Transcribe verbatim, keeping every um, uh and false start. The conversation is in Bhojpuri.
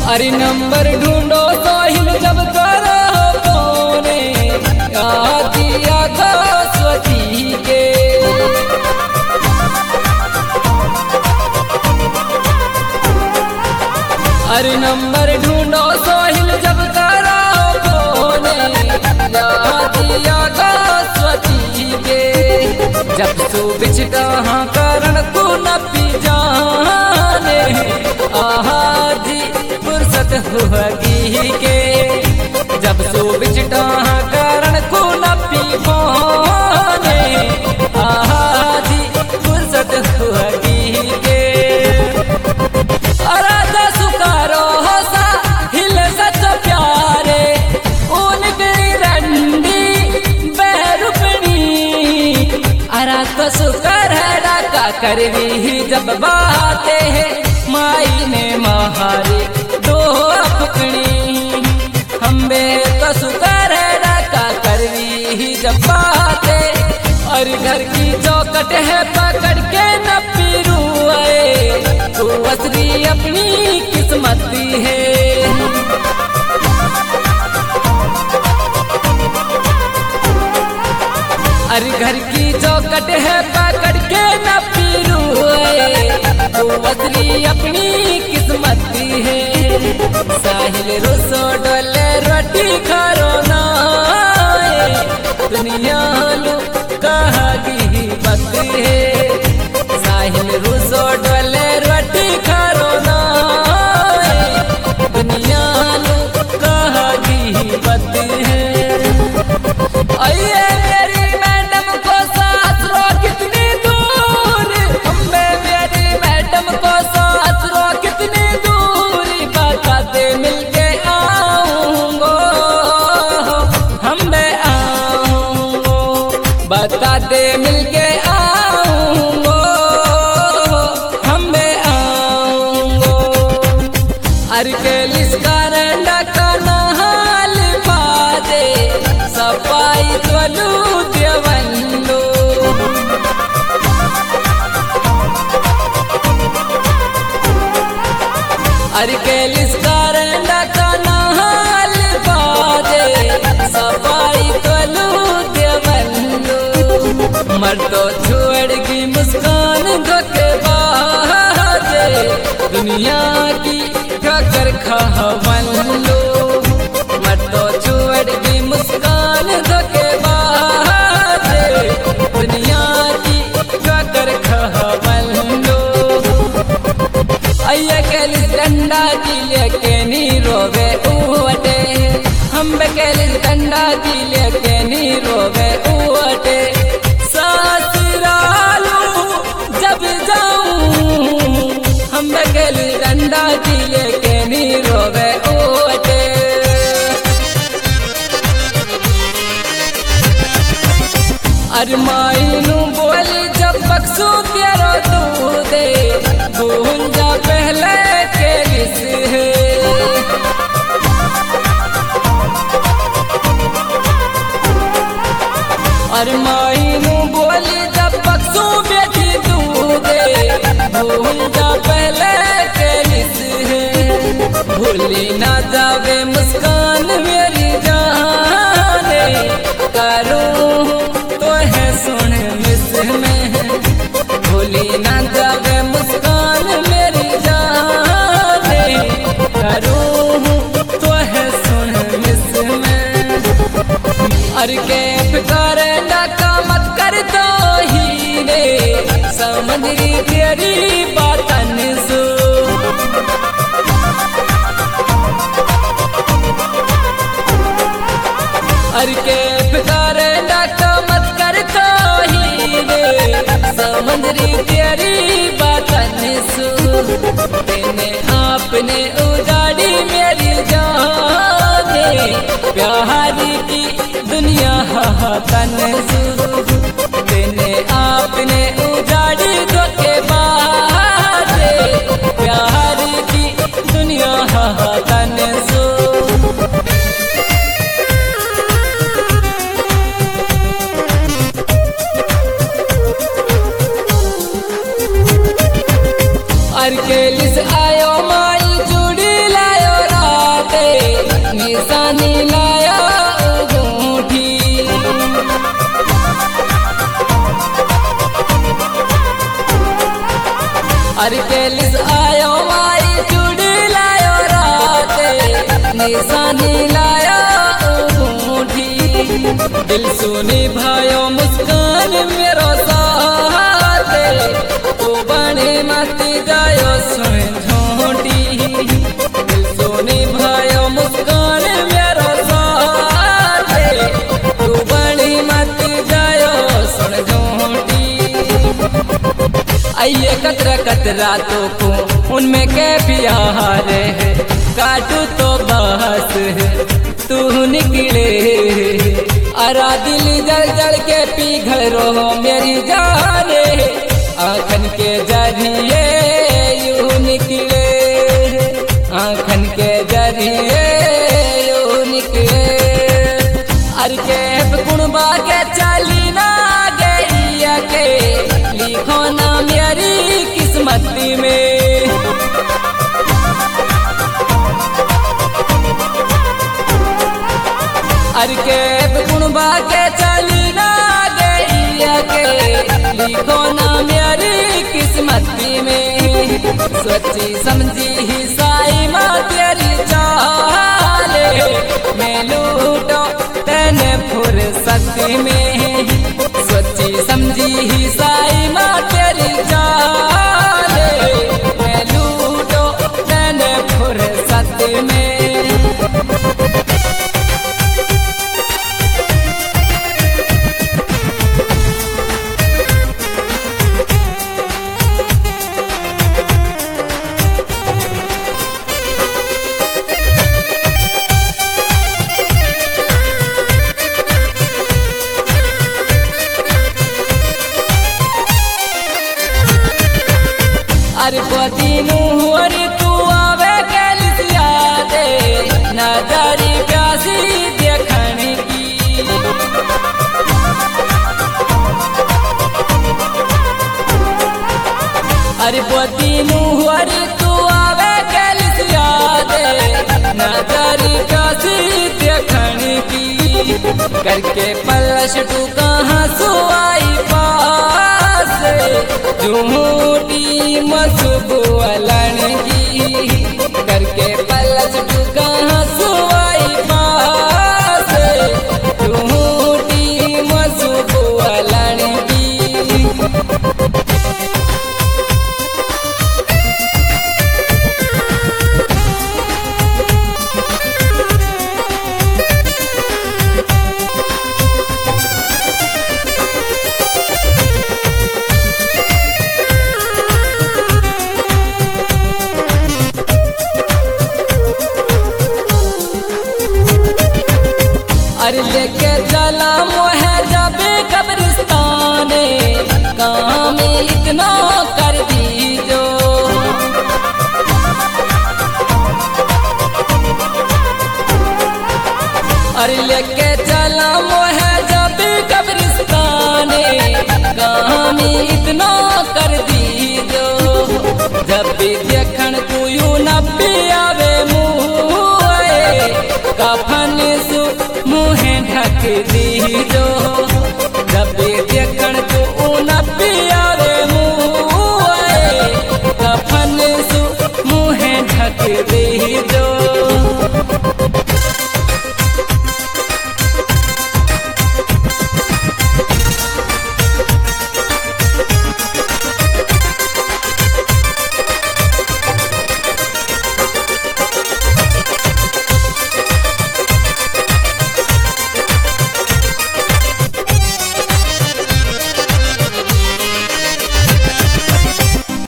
अरे नंबर ढूंढो सोहिल जब करो कोने दिया सरस्वती के। अरे नंबर ढूंढो सोहिल जब करो कोने दिया सरस्वती के। जब सो बिच कहाँ कारण को न पी जाने आहा जी फुर्सत हुगी के। जब सो बिच कहाँ कारण को न पी पाने आहा जी फुर्सत हुगी के। अराधा सुकारो होसा हिल सच प्यारे उनके रंडी बैरुपनी। अराधा सुकर डाका करवी जब बाते हैं माई ने महारी दो फकनी। हम्बे तो सुकर डाका करवी जब बाते और घर की चौकट है पकड़ के न पीरू आए तो असली अपनी किस्मत है। अरे घर की चौकट है पकड़ के न पीरू तो असली अपनी किस्मत है। साहिल रोसो डोले रोटी खारो ना दुनिया लो कहा की बात है। साहिल रोसो डोले रोटी खारो ना दुनिया लो कहा की बात है। आइए मेरी मैडम को साथ रो कितनी दूर हम्बे मेरी मैडम को साथ रो कितनी दूरी बताते मिलके आऊंगो हम्बे आऊंगो बताते मिलके आऊंगो हम्बे आऊंगो। अरकेलिस कारंडा का नहाल पादे सफाई त्वलू देवंडो। अरकेलिस कारंडा का नहाल पादे सफाई त्वलू देवंडो। मर्दो छोड़गी मुस्कान धोखेबाजे दुनिया की ठोकर खावंडो। मर्दो छोड़गी मुस्कान धोखेबाजे दुनिया की ठोकर खावंडो। अय्या केलिस डंडा दिले के नी रोवे उवटे हम केलिस डंडा दिले के नी रोवे उवटे। ससुरालू जब जाऊं हम केलिस डंडा दिले के नी रोवे उवटे। अरमाइनू बोली जब बक्सू प्यारो तू दे भूल जा पहले के लिस है। अरमाइनू बोली जब बक्सू बेटी तू दे भूल जा पहले के लिस है। भूली ना जावे मुस्कान मेरी जाने करूं तो है सुन मिस में। भूली ना जावे मुस्कान मेरी जाने करूं तो है सुन मिस में। अर के फिकर डाका मत कर दो ही रे समझरी तेरी बातन सो। अर के फिकर डाका मत कर दो ही रे समझरी तेरी बातन सो। तेने आपने उजाड़ी मेरी जाने प्यार की दुनिया तन सो। तेने आपने उजाड़ी धोखेबाजे प्यार की दुनिया तन सो। अरकेलिस आयो माई जुड़ी लायो सच्ची सानी लाया ऊँठी दिल सुनी भयो मुस्कान मेरो साथ तू बने मती जायो सुन झूठी दिल सुनी भयो मुस्कान मेरो साथ तू बने मती जायो सुन झूठी आइए कतरा कतरा तो को उनमें के प्यार है काटू तो बहस है तू निकले अरा दिल जल जल के पिघल रो मेरी जाने आँखन के जरिए यूं निकले आँखन के जरिए यूं निकले अर के गुणबा के चली ना गई के लिखो ना मेरी किस्मत में अर के गुणबा के चली ना गई के लिखो ना मेरी किस्मत में सोची समझी ही साई माँ तेरी चाले मैं लूटो तेने फुर्सत में सोची समझी ही साई माँ तेरी चाले मैं लूटो तेने फुर्सत में अरे पतिनु अरे तू आवे के लिया दे नजरी प्यासी देखने की अरे पतिनु अरे तू आवे के लिया दे नजरी प्यासी देखने की करके पलश तू कहाँ सुआई पास झूठी मसुबुअलन की करके पलस तू कहाँ सुआई पास झूठी मसुबुअलन की अरे लेके चला मोहे जाबे कब्रिस्तान काम इतना कर दीजो अरे लेके चला मोहे जाबे कब्रिस्तान काम इतना कर दीजो जब भी देखन तू यू न पियावे मुँह कफन सु मुँह ढक दीजो जब देखन तू न पियावे मुँह कफन सु मुँह ढक दीजो